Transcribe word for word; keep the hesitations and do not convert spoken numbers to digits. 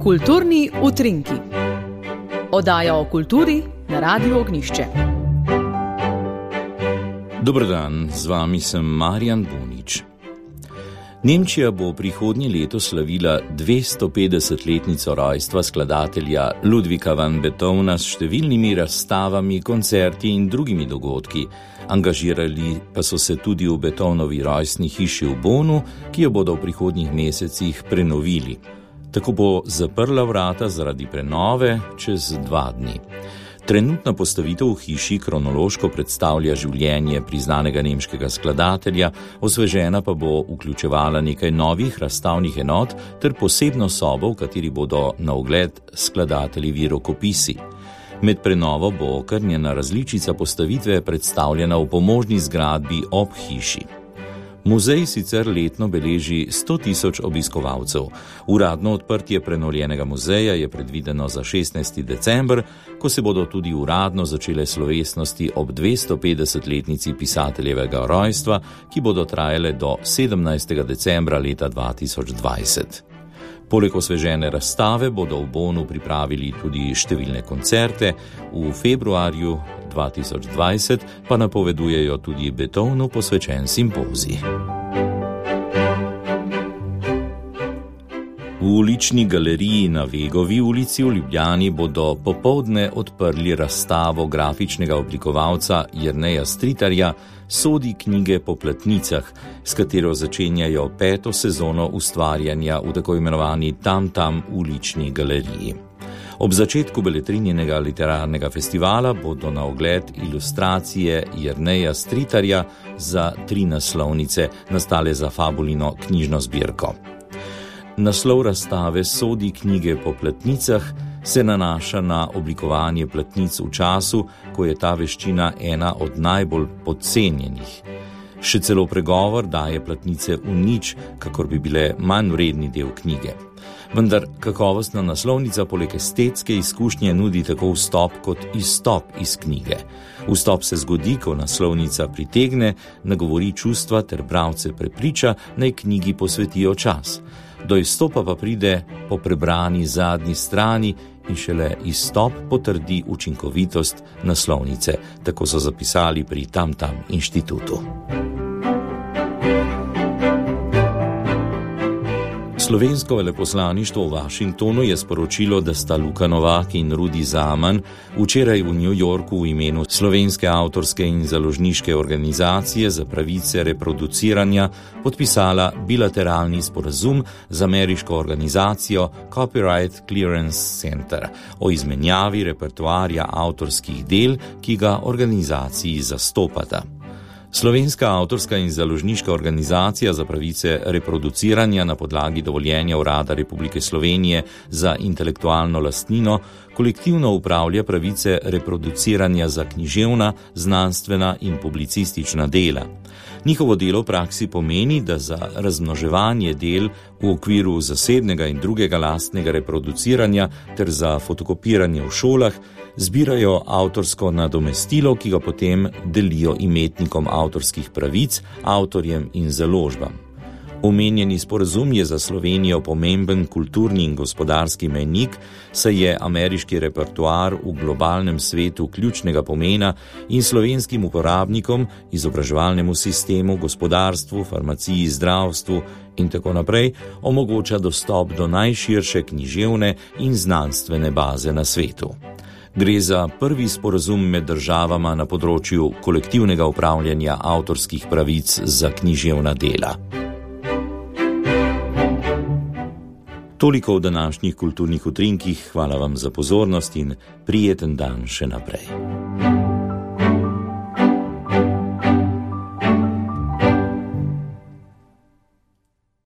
Kulturni utrinki. Oddaja o kulturi na Radiu Ognjišče. Dober dan, z vami sem Marjan Bunič. Nemčija bo prihodnje leto slavila dvestopetdesetletnico rojstva skladatelja Ludwika van Beethovna s številnimi razstavami, koncerti in drugimi dogodki. Angažirali pa so se tudi v Beethovnovi rojstni hiši v Bonnu, ki jo bodo v prihodnjih mesecih prenovili. Tako bo zaprla vrata zaradi prenove čez dva dni. Trenutna postavitev v hiši kronološko predstavlja življenje priznanega nemškega skladatelja, osvežena pa bo vključevala nekaj novih razstavnih enot ter posebno sobo, v kateri bodo na ogled skladateljevi rokopisi. Med prenovo bo okrnjena različica postavitve predstavljena v pomožni zgradbi ob hiši. Muzej sicer letno beleži sto tisoč obiskovalcev. Uradno odprtje prenovljenega muzeja je predvideno za šestnajsti december, ko se bodo tudi uradno začele slovesnosti ob dvestopetdesetletnici pisateljevega rojstva, ki bodo trajale do sedemnajstega decembra leta dva tisoč dvajset. Poleg osvežene razstave bodo v Bonnu pripravili tudi številne koncerte, v februarju dva tisoč dvajset pa napovedujejo tudi Beethovnu posvečen simpozij. V ulični galeriji na Vegovi ulici v Ljubljani bodo popoldne odprli razstavo grafičnega oblikovalca Jerneja Stritarja Sodi knjige po platnicah, s katero začenjajo peto sezono ustvarjanja v tako imenovani Tam-Tam ulični galeriji. Ob začetku beletrinjenega literarnega festivala bodo na ogled ilustracije Jerneja Stritarja za tri naslovnice, nastale za Fabulino knjižno zbirko. Naslov razstave Sodi knjige po platnicah se nanaša na oblikovanje platnic v času, ko je ta veščina ena od najbolj podcenjenih. Še celo pregovor daje platnice v nič, kakor bi bile manj vredni del knjige. Vendar kakovostna naslovnica poleg estetske izkušnje nudi tako vstop kot izstop iz knjige. Vstop se zgodi, ko naslovnica pritegne, nagovori čustva ter bralce prepriča, naj knjigi posvetijo čas. Do izstopa pa pride po prebrani zadnji strani in šele izstop potrdi učinkovitost naslovnice, tako so zapisali pri Tam-Tam inštitutu. Slovensko veleposlaništvo v Washingtonu je sporočilo, da sta Luka Novak in Rudi Zaman včeraj v New Yorku v imenu Slovenske avtorske in založniške organizacije za pravice reproduciranja podpisala bilateralni sporazum z ameriško organizacijo Copyright Clearance Center o izmenjavi repertoarja avtorskih del, ki ga organizaciji zastopata. Slovenska avtorska in založniška organizacija za pravice reproduciranja na podlagi dovoljenja Urada Republike Slovenije za intelektualno lastnino kolektivno upravlja pravice reproduciranja za književna, znanstvena in publicistična dela. Njihovo delo v praksi pomeni, da za razmnoževanje del v okviru zasebnega in drugega lastnega reproduciranja ter za fotokopiranje v šolah zbirajo avtorsko nadomestilo, ki ga potem delijo imetnikom avtorskih pravic, avtorjem in založbam. Omenjeni sporazum je za Slovenijo pomemben kulturni in gospodarski mejnik, saj je ameriški repertoar v globalnem svetu ključnega pomena in slovenskim uporabnikom, izobraževalnemu sistemu, gospodarstvu, farmaciji, zdravstvu in tako naprej omogoča dostop do najširše književne in znanstvene baze na svetu. Gre za prvi sporazum med državama na področju kolektivnega upravljanja avtorskih pravic za književna dela. Toliko v današnjih kulturnih utrinkih, hvala vam za pozornost in prijeten dan še naprej.